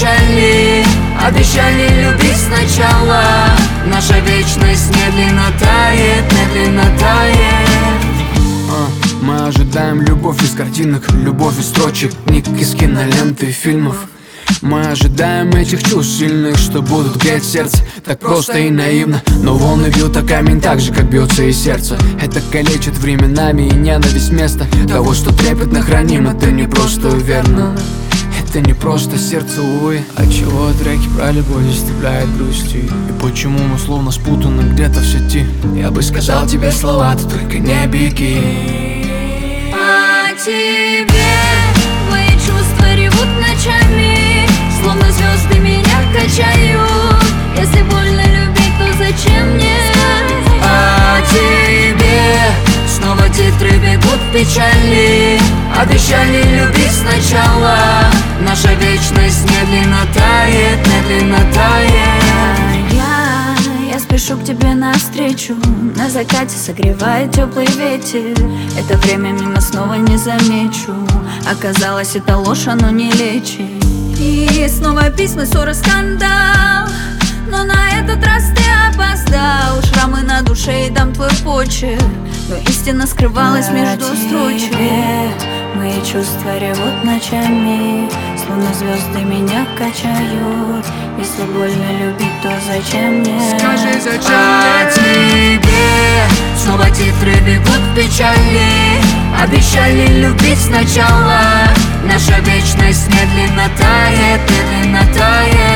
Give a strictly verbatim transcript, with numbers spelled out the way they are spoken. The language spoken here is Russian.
печали. Обещали любить сначала. Наша вечность медленно тает, медленно тает. Мы ожидаем любовь из картинок, любовь из строчек, книг, из киноленты, фильмов. Мы ожидаем этих чувств сильных, что будут греть сердце. Так просто и наивно, но волны бьют о камень так же, как бьется и сердце. Это калечит временами и ненависть вместо того, что трепетно храним. Это не просто верно, это не просто сердце, увы. Отчего треки про любовь заставляют грустью? И почему мы словно спутаны где-то в сети? Я бы сказал тебе слова, ты только не беги. О тебе мои чувства ревут ночами, словно звезды меня качают. Если больно любить, то зачем мне? О тебе снова титры бегут в печали. Обещали любить сначала. Наша вечность медленно тает, медленно тает. Я, я спешу к тебе навстречу. На закате согревает теплый ветер. Это время мимо снова не замечу. Оказалось, это ложь, оно не лечит. И снова письма, ссора, скандал. Но на этот раз ты опоздал. Шрамы на душе и там твой почерк, но истина скрывалась между строчек. Мои чувства ревут ночами, словно звезды меня качают. Если больно любить, то зачем мне? Скажи, зачем О тебе снова титры бегут в печали. Обещали любить сначала. Наша вечность медленно тает, медленно тает.